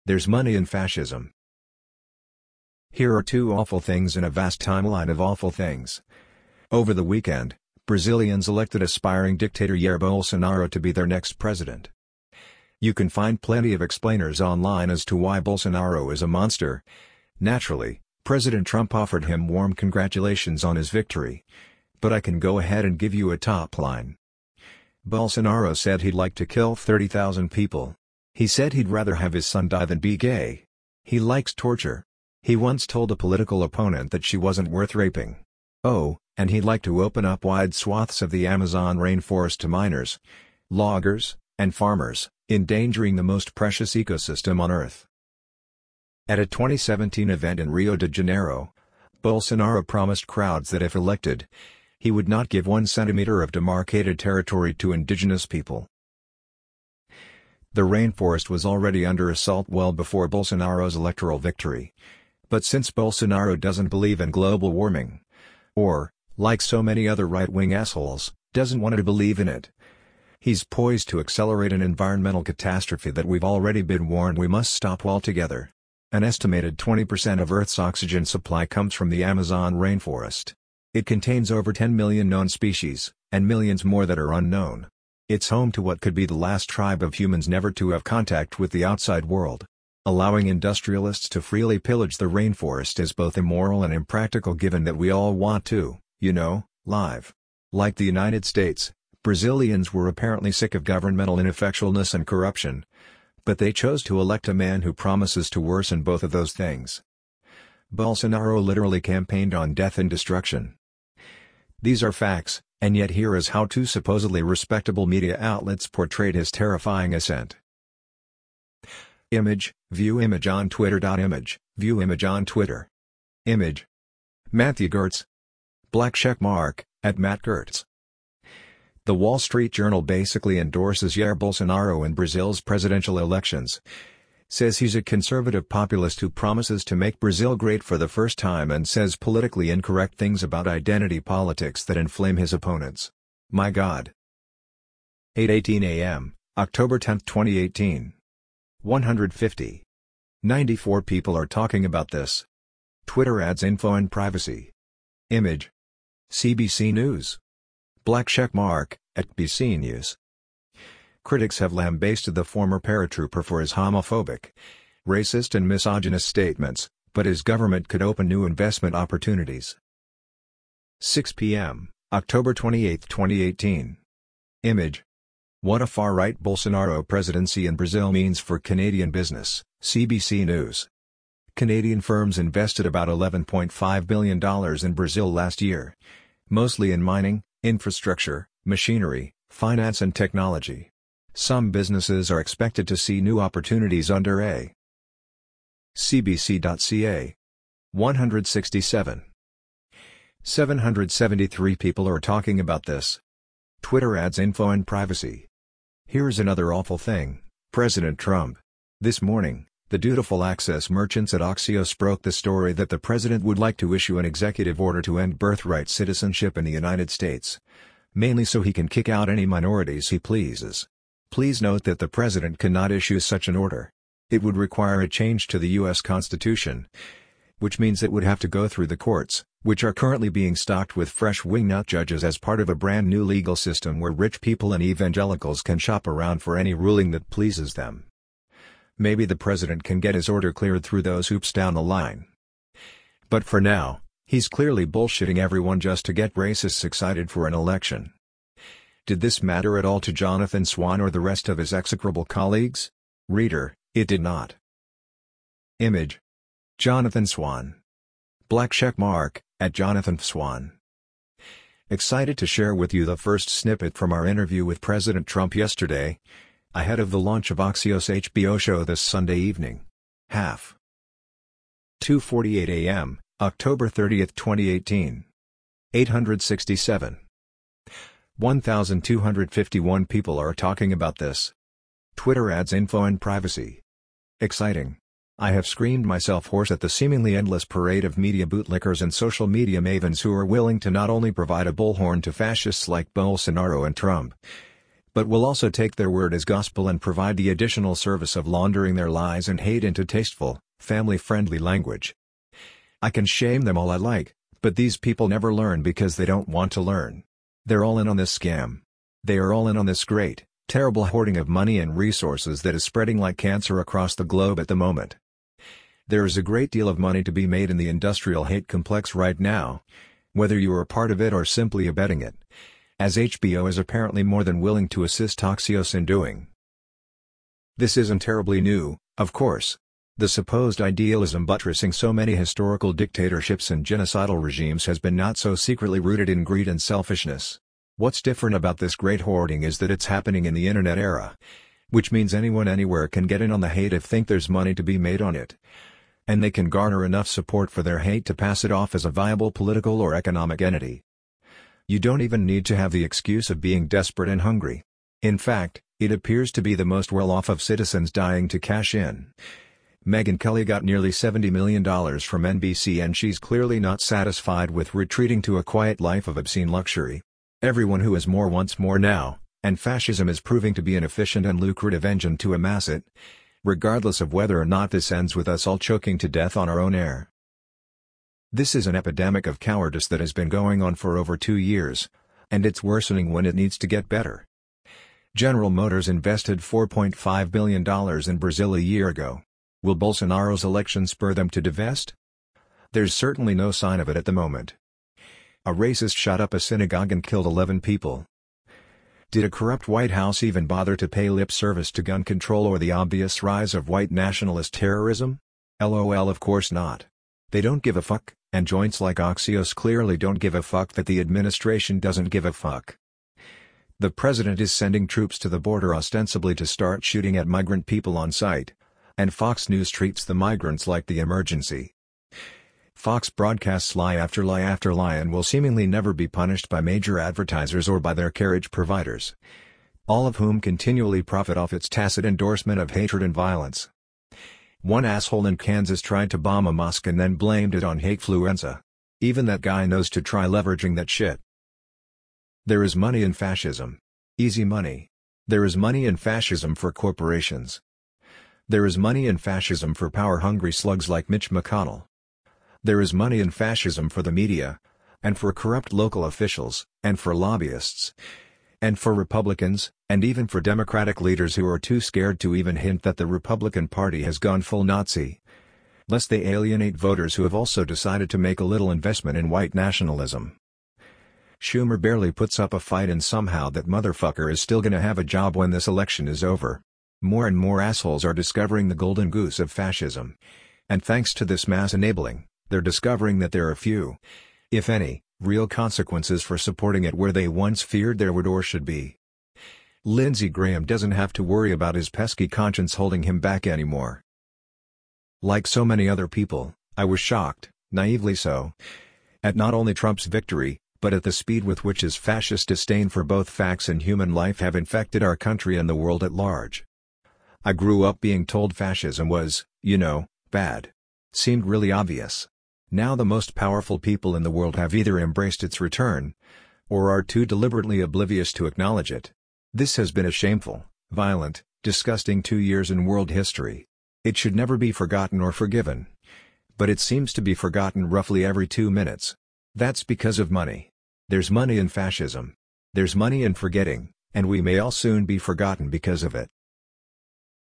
There's money in fascism. Here are two awful things in a vast timeline of awful things. Over the weekend, Brazilians elected aspiring dictator Jair Bolsonaro to be their next president. You can find plenty of explainers online as to why Bolsonaro is a monster. Naturally, President Trump offered him warm congratulations on his victory. But I can go ahead and give you a top line. Bolsonaro said he'd like to kill 30,000 people. He said he'd rather have his son die than be gay. He likes torture. He once told a political opponent that she wasn't worth raping. Oh, and he'd like to open up wide swaths of the Amazon rainforest to miners, loggers, and farmers, endangering the most precious ecosystem on Earth. At a 2017 event in Rio de Janeiro, Bolsonaro promised crowds that if elected, he would not give 1 centimeter of demarcated territory to indigenous people. The rainforest was already under assault well before Bolsonaro's electoral victory. But since Bolsonaro doesn't believe in global warming, or, like so many other right-wing assholes, doesn't want to believe in it, he's poised to accelerate an environmental catastrophe that we've already been warned we must stop altogether. An estimated 20% of Earth's oxygen supply comes from the Amazon rainforest. It contains over 10 million known species, and millions more that are unknown. It's home to what could be the last tribe of humans never to have contact with the outside world. Allowing industrialists to freely pillage the rainforest is both immoral and impractical given that we all want to, live. Like the United States, Brazilians were apparently sick of governmental ineffectualness and corruption. But they chose to elect a man who promises to worsen both of those things. Bolsonaro literally campaigned on death and destruction. These are facts, and yet here is how two supposedly respectable media outlets portrayed his terrifying ascent. Image, view image on Twitter. Image, view image on Twitter. Image. Matthew Gertz. Black check mark, at Matt Gertz. The Wall Street Journal basically endorses Jair Bolsonaro in Brazil's presidential elections. Says he's a conservative populist who promises to make Brazil great for the first time and says politically incorrect things about identity politics that inflame his opponents. My God. 8:18 a.m., October 10, 2018. 150. 94 people are talking about this. Twitter adds info and privacy. Image. CBC News. Black check mark, at BC News. Critics have lambasted the former paratrooper for his homophobic, racist and misogynist statements, but his government could open new investment opportunities. 6 p.m., October 28, 2018. Image. What a far-right Bolsonaro presidency in Brazil means for Canadian business, CBC News. Canadian firms invested about $11.5 billion in Brazil last year, mostly in mining, infrastructure, machinery, finance and technology. Some businesses are expected to see new opportunities under a CBC.ca. 167. 773 people are talking about this. Twitter adds info and privacy. Here's another awful thing, President Trump. This morning, the dutiful access merchants at Axios broke the story that the president would like to issue an executive order to end birthright citizenship in the United States. Mainly so he can kick out any minorities he pleases. Please note that the president cannot issue such an order. It would require a change to the U.S. Constitution, which means it would have to go through the courts, which are currently being stocked with fresh wingnut judges as part of a brand new legal system where rich people and evangelicals can shop around for any ruling that pleases them. Maybe the president can get his order cleared through those hoops down the line. But for now, he's clearly bullshitting everyone just to get racists excited for an election. Did this matter at all to Jonathan Swan or the rest of his execrable colleagues? Reader, it did not. Image. Jonathan Swan. Black check mark, at Jonathan Swan. Excited to share with you the first snippet from our interview with President Trump yesterday, ahead of the launch of Axios HBO show this Sunday evening. 2:48 a.m., October 30, 2018. 867. 1,251 people are talking about this. Twitter adds info and privacy. Exciting. I have screamed myself hoarse at the seemingly endless parade of media bootlickers and social media mavens who are willing to not only provide a bullhorn to fascists like Bolsonaro and Trump, but will also take their word as gospel and provide the additional service of laundering their lies and hate into tasteful, family-friendly language. I can shame them all I like, but these people never learn because they don't want to learn. They're all in on this scam. They are all in on this great, terrible hoarding of money and resources that is spreading like cancer across the globe at the moment. There is a great deal of money to be made in the industrial hate complex right now, whether you are a part of it or simply abetting it, as HBO is apparently more than willing to assist Axios in doing. This isn't terribly new, of course. The supposed idealism buttressing so many historical dictatorships and genocidal regimes has been not so secretly rooted in greed and selfishness. What's different about this great hoarding is that it's happening in the internet era, which means anyone anywhere can get in on the hate if think there's money to be made on it. And they can garner enough support for their hate to pass it off as a viable political or economic entity. You don't even need to have the excuse of being desperate and hungry. In fact, it appears to be the most well-off of citizens dying to cash in. Megyn Kelly got nearly $70 million from NBC and she's clearly not satisfied with retreating to a quiet life of obscene luxury. Everyone who has more wants more now, and fascism is proving to be an efficient and lucrative engine to amass it, regardless of whether or not this ends with us all choking to death on our own air. This is an epidemic of cowardice that has been going on for over 2 years, and it's worsening when it needs to get better. General Motors invested $4.5 billion in Brazil a year ago. Will Bolsonaro's election spur them to divest? There's certainly no sign of it at the moment. A racist shot up a synagogue and killed 11 people. Did a corrupt White House even bother to pay lip service to gun control or the obvious rise of white nationalist terrorism? LOL, of course not. They don't give a fuck, and joints like Axios clearly don't give a fuck that the administration doesn't give a fuck. The president is sending troops to the border ostensibly to start shooting at migrant people on sight, and Fox News treats the migrants like the emergency. Fox broadcasts lie after lie after lie and will seemingly never be punished by major advertisers or by their carriage providers, all of whom continually profit off its tacit endorsement of hatred and violence. One asshole in Kansas tried to bomb a mosque and then blamed it on hatefluenza. Even that guy knows to try leveraging that shit. There is money in fascism. Easy money. There is money in fascism for corporations. There is money in fascism for power-hungry slugs like Mitch McConnell. There is money in fascism for the media, and for corrupt local officials, and for lobbyists, and for Republicans, and even for Democratic leaders who are too scared to even hint that the Republican Party has gone full Nazi, lest they alienate voters who have also decided to make a little investment in white nationalism. Schumer barely puts up a fight and somehow that motherfucker is still gonna have a job when this election is over. More and more assholes are discovering the golden goose of fascism. And thanks to this mass enabling, they're discovering that there are few, if any, real consequences for supporting it where they once feared there would or should be. Lindsey Graham doesn't have to worry about his pesky conscience holding him back anymore. Like so many other people, I was shocked, naively so, at not only Trump's victory, but at the speed with which his fascist disdain for both facts and human life have infected our country and the world at large. I grew up being told fascism was, bad. Seemed really obvious. Now the most powerful people in the world have either embraced its return, or are too deliberately oblivious to acknowledge it. This has been a shameful, violent, disgusting 2 years in world history. It should never be forgotten or forgiven. But it seems to be forgotten roughly every 2 minutes. That's because of money. There's money in fascism. There's money in forgetting, and we may all soon be forgotten because of it.